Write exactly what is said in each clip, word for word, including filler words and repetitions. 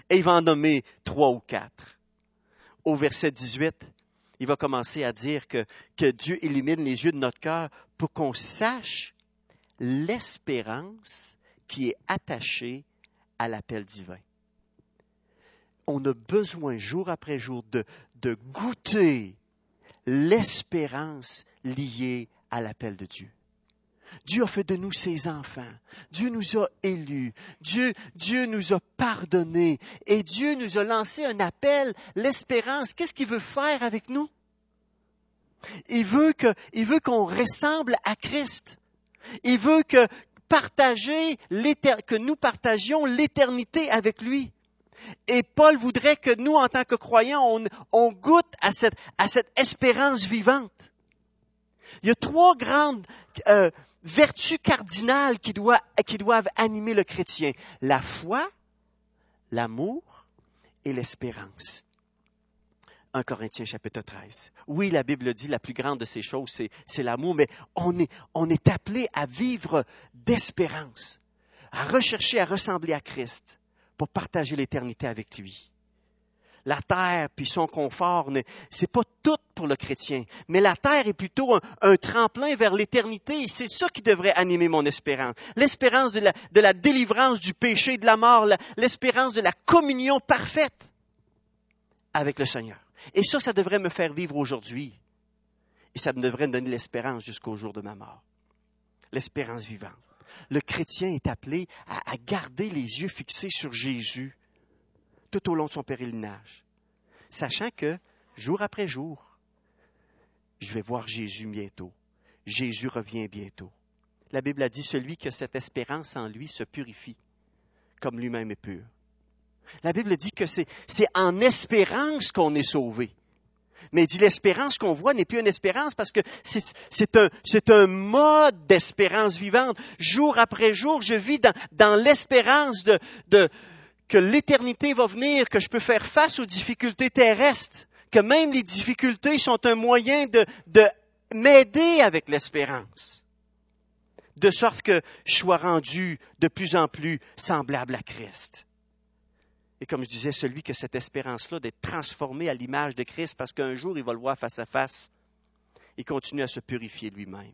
Et il va en nommer trois ou quatre. Au verset dix-huit, il va commencer à dire que, que Dieu illumine les yeux de notre cœur pour qu'on sache l'espérance qui est attachée à l'appel divin. On a besoin jour après jour de, de goûter l'espérance liée à l'appel de Dieu. Dieu a fait de nous ses enfants. Dieu nous a élus. Dieu, Dieu nous a pardonnés. Et Dieu nous a lancé un appel, l'espérance. Qu'est-ce qu'il veut faire avec nous? Il veut que, il veut qu'on ressemble à Christ. Il veut que, partager que nous partagions l'éternité avec lui. Et Paul voudrait que nous, en tant que croyants, on, on goûte à cette, à cette espérance vivante. Il y a trois grandes euh, vertus cardinales qui, doit, qui doivent animer le chrétien. La foi, l'amour et l'espérance. un Corinthiens chapitre treize. Oui, la Bible dit, la plus grande de ces choses, c'est, c'est l'amour, mais on est, on est appelé à vivre d'espérance, à rechercher à ressembler à Christ pour partager l'éternité avec lui. La terre puis son confort, c'est pas tout pour le chrétien, mais la terre est plutôt un, un tremplin vers l'éternité. Et c'est ça qui devrait animer mon espérance. L'espérance de la, de la délivrance du péché et de la mort, la, l'espérance de la communion parfaite avec le Seigneur. Et ça, ça devrait me faire vivre aujourd'hui. Et ça me devrait me donner l'espérance jusqu'au jour de ma mort. L'espérance vivante. Le chrétien est appelé à, à garder les yeux fixés sur Jésus tout au long de son pèlerinage, sachant que, jour après jour, je vais voir Jésus bientôt. Jésus revient bientôt. La Bible a dit, celui qui a cette espérance en lui se purifie, comme lui-même est pur. La Bible dit que c'est, c'est en espérance qu'on est sauvé. Mais il dit l'espérance qu'on voit n'est plus une espérance parce que c'est, c'est, un, c'est un mode d'espérance vivante. Jour après jour, je vis dans, dans l'espérance de, de, que l'éternité va venir, que je peux faire face aux difficultés terrestres, que même les difficultés sont un moyen de, de m'aider avec l'espérance, de sorte que je sois rendu de plus en plus semblable à Christ. Et comme je disais, celui qui a cette espérance-là d'être transformé à l'image de Christ, parce qu'un jour, il va le voir face à face, il continue à se purifier lui-même.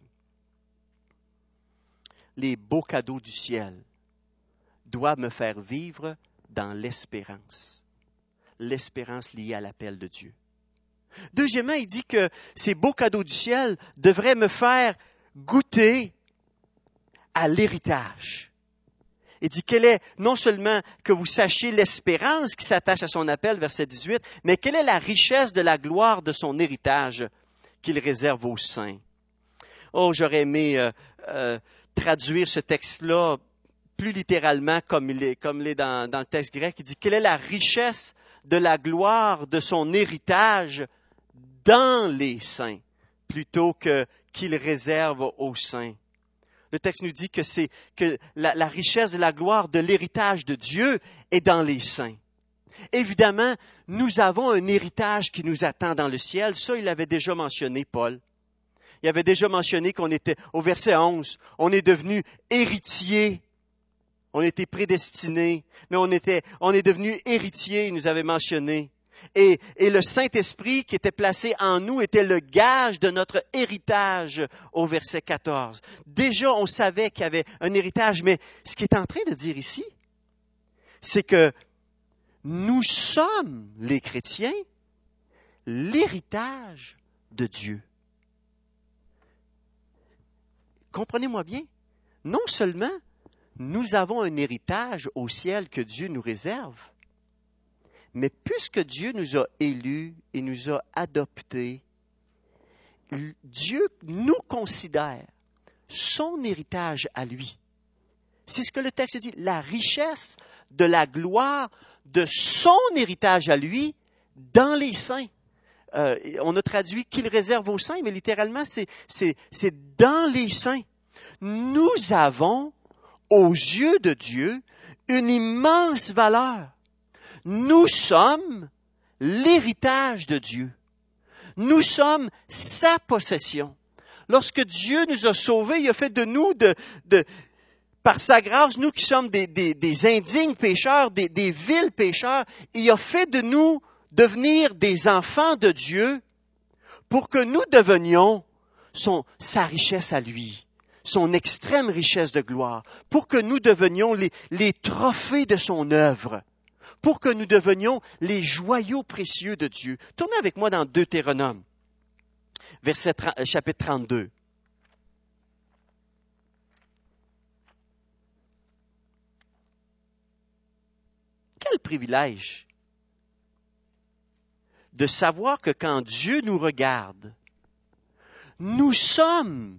Les beaux cadeaux du ciel doivent me faire vivre dans l'espérance. L'espérance liée à l'appel de Dieu. Deuxièmement, il dit que ces beaux cadeaux du ciel devraient me faire goûter à l'héritage. Il dit quelle est, non seulement que vous sachiez l'espérance qui s'attache à son appel, verset dix-huit, mais quelle est la richesse de la gloire de son héritage qu'il réserve aux saints. Oh, j'aurais aimé euh, euh, traduire ce texte-là plus littéralement comme il est, comme il est dans, dans le texte grec. Il dit quelle est la richesse de la gloire de son héritage dans les saints, plutôt que qu'il réserve aux saints. Le texte nous dit que c'est que la, la richesse de la gloire de l'héritage de Dieu est dans les saints. Évidemment, nous avons un héritage qui nous attend dans le ciel. Ça, il l'avait déjà mentionné, Paul. Il avait déjà mentionné qu'on était, au verset onze, on est devenu héritier. On était prédestinés, mais on était, on est devenu héritier, il nous avait mentionné. Et, et le Saint-Esprit qui était placé en nous était le gage de notre héritage au verset quatorze. Déjà, on savait qu'il y avait un héritage, mais ce qu'il est en train de dire ici, c'est que nous sommes, les chrétiens, l'héritage de Dieu. Comprenez-moi bien, non seulement nous avons un héritage au ciel que Dieu nous réserve, mais puisque Dieu nous a élus et nous a adoptés, Dieu nous considère son héritage à lui. C'est ce que le texte dit, la richesse de la gloire de son héritage à lui dans les saints. Euh, on a traduit qu'il réserve aux saints, mais littéralement, c'est, c'est, c'est dans les saints. Nous avons, aux yeux de Dieu, une immense valeur. Nous sommes l'héritage de Dieu. Nous sommes sa possession. Lorsque Dieu nous a sauvés, il a fait de nous de, de, par sa grâce, nous qui sommes des, des, des indignes pécheurs, des, des vils pécheurs, il a fait de nous devenir des enfants de Dieu pour que nous devenions son, sa richesse à lui, son extrême richesse de gloire, pour que nous devenions les, les trophées de son œuvre, pour que nous devenions les joyaux précieux de Dieu. Tournez avec moi dans Deutéronome, verset, chapitre trente-deux. Quel privilège de savoir que quand Dieu nous regarde, nous sommes,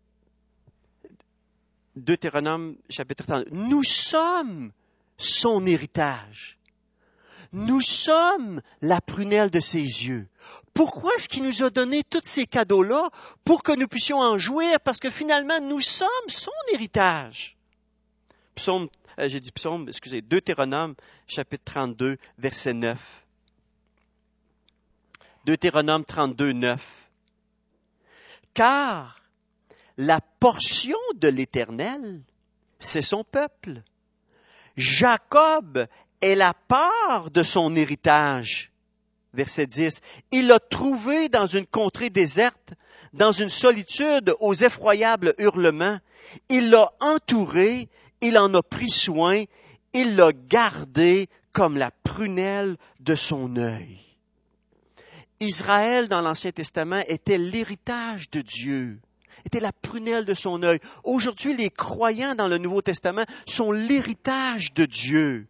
Deutéronome chapitre trente, nous sommes son héritage. Nous sommes la prunelle de ses yeux. Pourquoi est-ce qu'il nous a donné tous ces cadeaux-là? Pour que nous puissions en jouir, parce que finalement, nous sommes son héritage. Psaume, euh, j'ai dit psaume, excusez, Deutéronome chapitre trente-deux, verset neuf. Deutéronome trente-deux, neuf. Car la portion de l'Éternel, c'est son peuple. Jacob est la part de son héritage. Verset dix. Il l'a trouvé dans une contrée déserte, dans une solitude aux effroyables hurlements. Il l'a entouré, il en a pris soin, il l'a gardé comme la prunelle de son œil. Israël, dans l'Ancien Testament, était l'héritage de Dieu, était la prunelle de son œil. Aujourd'hui, les croyants dans le Nouveau Testament sont l'héritage de Dieu.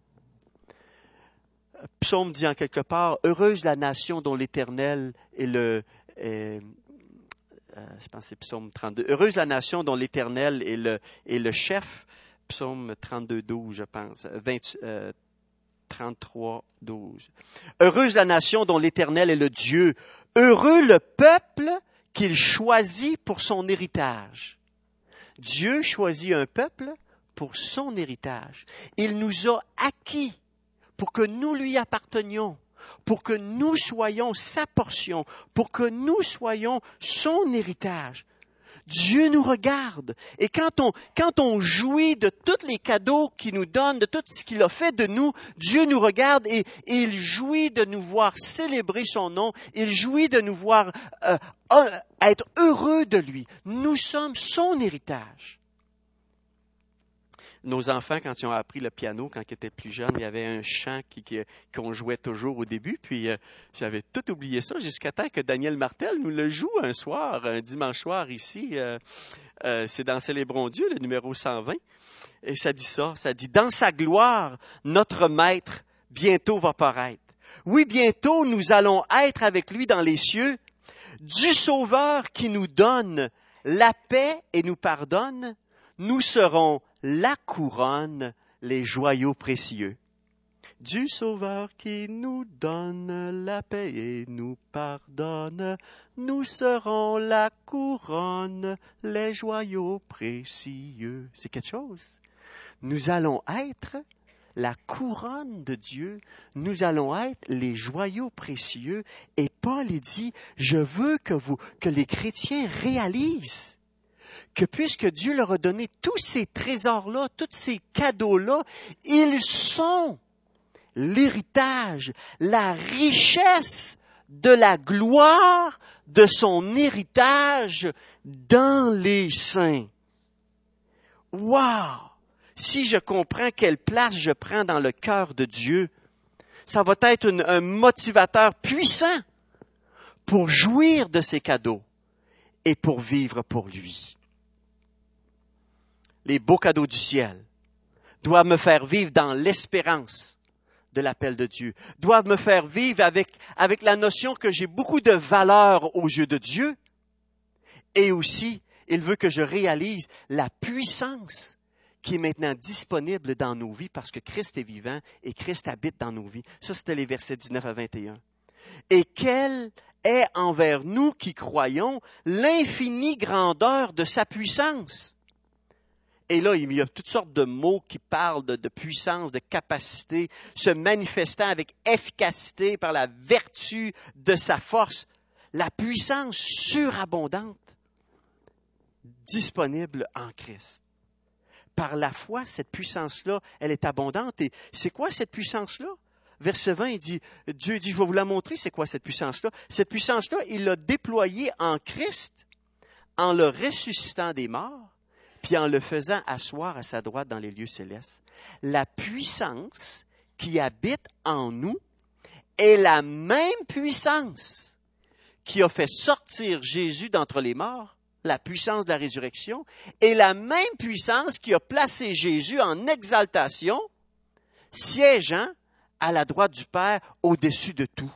Psaume dit en quelque part, « Heureuse la nation dont l'Éternel est le... Est, euh, je pense que c'est Psaume trente-deux. « Heureuse la nation dont l'Éternel est le, est le chef. » Psaume trente-deux, douze, je pense. vingt, euh, trente-trois, douze. « Heureuse la nation dont l'Éternel est le Dieu. Heureux le peuple qu'il choisit pour son héritage. » Dieu choisit un peuple pour son héritage. Il nous a acquis pour que nous lui appartenions, pour que nous soyons sa portion, pour que nous soyons son héritage. Dieu nous regarde. Et quand on, quand on jouit de tous les cadeaux qu'il nous donne, de tout ce qu'il a fait de nous, Dieu nous regarde et, et il jouit de nous voir célébrer son nom. Il jouit de nous voir euh, être heureux de lui. Nous sommes son héritage. Nos enfants, quand ils ont appris le piano, quand ils étaient plus jeunes, il y avait un chant qui, qui, qu'on jouait toujours au début, puis euh, j'avais tout oublié ça jusqu'à temps que Daniel Martel nous le joue un soir, un dimanche soir ici. Euh, euh, c'est dans Célébrons Dieu, le numéro cent vingt. Et ça dit ça, ça dit « Dans sa gloire, notre Maître bientôt va paraître. Oui, bientôt nous allons être avec lui dans les cieux, du Sauveur qui nous donne la paix et nous pardonne, nous serons la couronne, les joyaux précieux. Du Sauveur qui nous donne la paix et nous pardonne, nous serons la couronne, les joyaux précieux. » C'est quelque chose. Nous allons être la couronne de Dieu, nous allons être les joyaux précieux. Et Paul dit, je veux que vous, que les chrétiens réalisent que puisque Dieu leur a donné tous ces trésors-là, tous ces cadeaux-là, ils sont l'héritage, la richesse de la gloire de son héritage dans les saints. Wow! Si je comprends quelle place je prends dans le cœur de Dieu, ça va être une, un motivateur puissant pour jouir de ses cadeaux et pour vivre pour lui. Les beaux cadeaux du ciel doivent me faire vivre dans l'espérance de l'appel de Dieu, doivent me faire vivre avec, avec la notion que j'ai beaucoup de valeur aux yeux de Dieu, et aussi, il veut que je réalise la puissance qui est maintenant disponible dans nos vies parce que Christ est vivant et Christ habite dans nos vies. Ça, c'était les versets dix-neuf à vingt et un. Et quelle est envers nous qui croyons l'infinie grandeur de sa puissance? Et là, il y a toutes sortes de mots qui parlent de, de puissance, de capacité, se manifestant avec efficacité par la vertu de sa force. La puissance surabondante disponible en Christ. par la foi, cette puissance-là, elle est abondante. Et c'est quoi cette puissance-là? Verset vingt, il dit, Dieu dit, je vais vous la montrer, c'est quoi cette puissance-là? Cette puissance-là, il l'a déployée en Christ, en le ressuscitant des morts, puis en le faisant asseoir à sa droite dans les lieux célestes. La puissance qui habite en nous est la même puissance qui a fait sortir Jésus d'entre les morts, la puissance de la résurrection, et la même puissance qui a placé Jésus en exaltation, siégeant à la droite du Père, au-dessus de tout.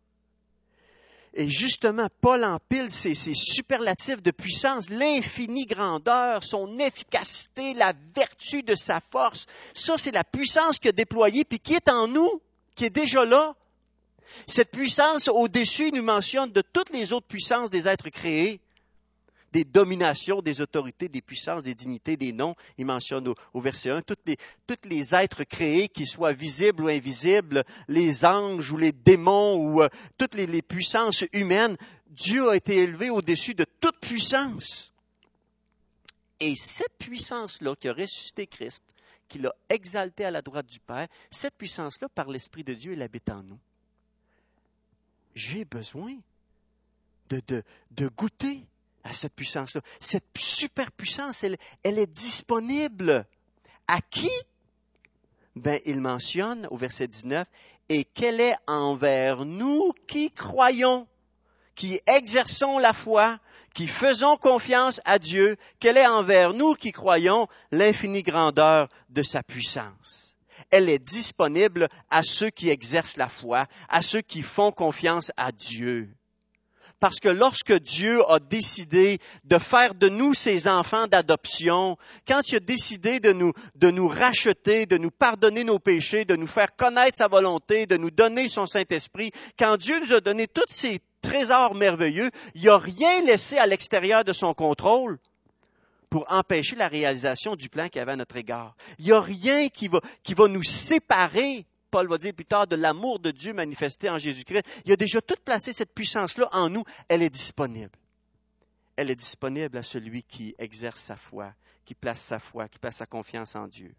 Et justement, Paul empile ces, ces superlatifs de puissance, l'infinie grandeur, son efficacité, la vertu de sa force. Ça, c'est la puissance qu'il a déployée, puis qui est en nous, qui est déjà là. Cette puissance, au-dessus, il nous mentionne de toutes les autres puissances des êtres créés, des dominations, des autorités, des puissances, des dignités, des noms. Il mentionne au, au verset un, toutes les, toutes les êtres créés, qu'ils soient visibles ou invisibles, les anges ou les démons ou euh, toutes les, les puissances humaines. Dieu a été élevé au-dessus de toute puissance. Et cette puissance-là qui a ressuscité Christ, qui l'a exalté à la droite du Père, cette puissance-là, par l'Esprit de Dieu, elle habite en nous. J'ai besoin de, de, de goûter à cette puissance-là. Cette super puissance, elle, elle est disponible. À qui? Ben, il mentionne au verset dix-neuf, « Et qu'elle est envers nous qui croyons, qui exerçons la foi, qui faisons confiance à Dieu, qu'elle est envers nous qui croyons l'infinie grandeur de sa puissance. » Elle est disponible à ceux qui exercent la foi, à ceux qui font confiance à Dieu. Parce que lorsque Dieu a décidé de faire de nous ses enfants d'adoption, quand il a décidé de nous, de nous racheter, de nous pardonner nos péchés, de nous faire connaître sa volonté, de nous donner son Saint-Esprit, quand Dieu nous a donné tous ces trésors merveilleux, il n'a rien laissé à l'extérieur de son contrôle pour empêcher la réalisation du plan qu'il avait à notre égard. Il n'y a rien qui va, qui va nous séparer, Paul va dire plus tard, de l'amour de Dieu manifesté en Jésus-Christ. Il a déjà tout placé cette puissance-là en nous. Elle est disponible. Elle est disponible à celui qui exerce sa foi, qui place sa foi, qui place sa confiance en Dieu.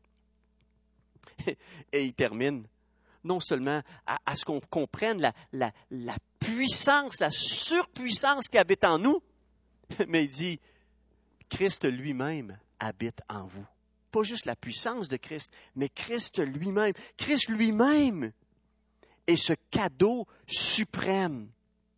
Et il termine, non seulement à, à ce qu'on comprenne la, la, la puissance, la surpuissance qui habite en nous, mais il dit, Christ lui-même habite en vous. Pas juste la puissance de Christ, mais Christ lui-même. Christ lui-même est ce cadeau suprême.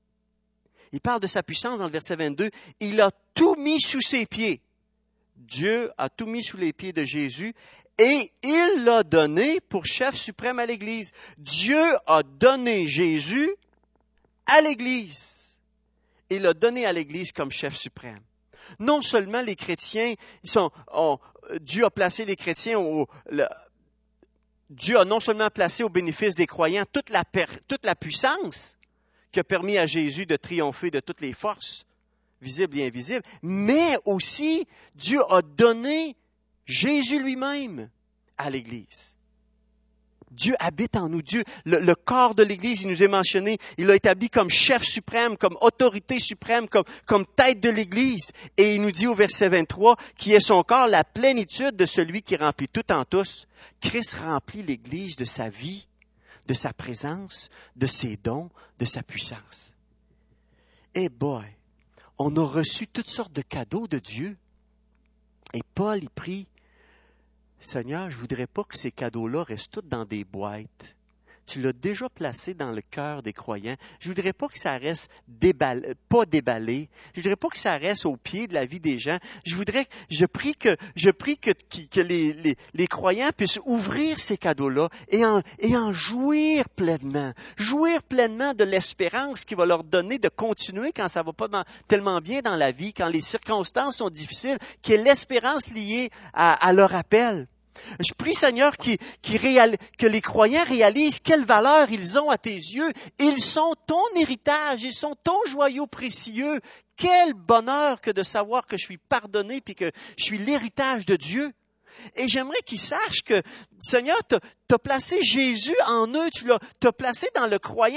Il parle de sa puissance dans le verset vingt-deux. Il a tout mis sous ses pieds. Dieu a tout mis sous les pieds de Jésus et il l'a donné pour chef suprême à l'Église. Dieu a donné Jésus à l'Église. Il l'a donné à l'Église comme chef suprême. Non seulement les chrétiens, ils sont, oh, Dieu a placé les chrétiens au, le, Dieu a non seulement placé au bénéfice des croyants toute la, toute la puissance qui a permis à Jésus de triompher de toutes les forces, visibles et invisibles, mais aussi Dieu a donné Jésus lui-même à l'Église. Dieu habite en nous. Dieu, le, le corps de l'Église, il nous est mentionné, il l'a établi comme chef suprême, comme autorité suprême, comme, comme tête de l'Église. Et il nous dit au verset vingt-trois, qui est son corps, la plénitude de celui qui remplit tout en tous. Christ remplit l'Église de sa vie, de sa présence, de ses dons, de sa puissance. Eh boy, on a reçu toutes sortes de cadeaux de Dieu. Et Paul, il prie, Seigneur, je ne voudrais pas que ces cadeaux-là restent tous dans des boîtes. Tu l'as déjà placé dans le cœur des croyants. Je ne voudrais pas que ça reste déballé, pas déballé. Je ne voudrais pas que ça reste au pied de la vie des gens. Je voudrais, je prie que, je prie que, que les, les, les croyants puissent ouvrir ces cadeaux-là et en, et en jouir pleinement. Jouir pleinement de l'espérance qui va leur donner de continuer quand ça ne va pas dans, tellement bien dans la vie, quand les circonstances sont difficiles, qu'il y ait l'espérance liée à, à leur appel. Je prie, Seigneur, qui, qui réal, que les croyants réalisent quelle valeur ils ont à tes yeux. Ils sont ton héritage, ils sont ton joyau précieux. Quel bonheur que de savoir que je suis pardonné puis que je suis l'héritage de Dieu. Et j'aimerais qu'ils sachent que, Seigneur, tu as placé Jésus en eux, tu l'as, t'as placé dans le croyant la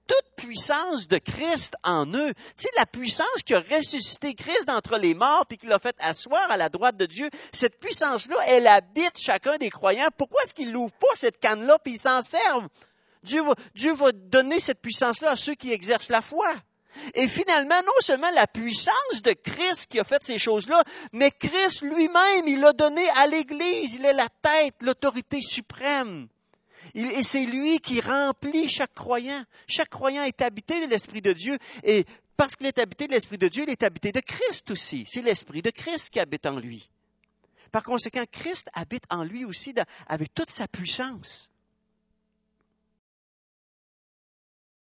toute puissance de Christ en eux. Tu sais, la puissance qui a ressuscité Christ d'entre les morts puis qui l'a fait asseoir à la droite de Dieu, cette puissance-là, elle habite chacun des croyants. Pourquoi est-ce qu'ils n'ouvrent pas cette canne-là puis ils s'en servent? Dieu va, Dieu va donner cette puissance-là à ceux qui exercent la foi. Et finalement, non seulement la puissance de Christ qui a fait ces choses-là, mais Christ lui-même, il l'a donné à l'Église. Il est la tête, l'autorité suprême. Il, et c'est lui qui remplit chaque croyant. Chaque croyant est habité de l'Esprit de Dieu. Et parce qu'il est habité de l'Esprit de Dieu, il est habité de Christ aussi. C'est l'Esprit de Christ qui habite en lui. Par conséquent, Christ habite en lui aussi dans, avec toute sa puissance.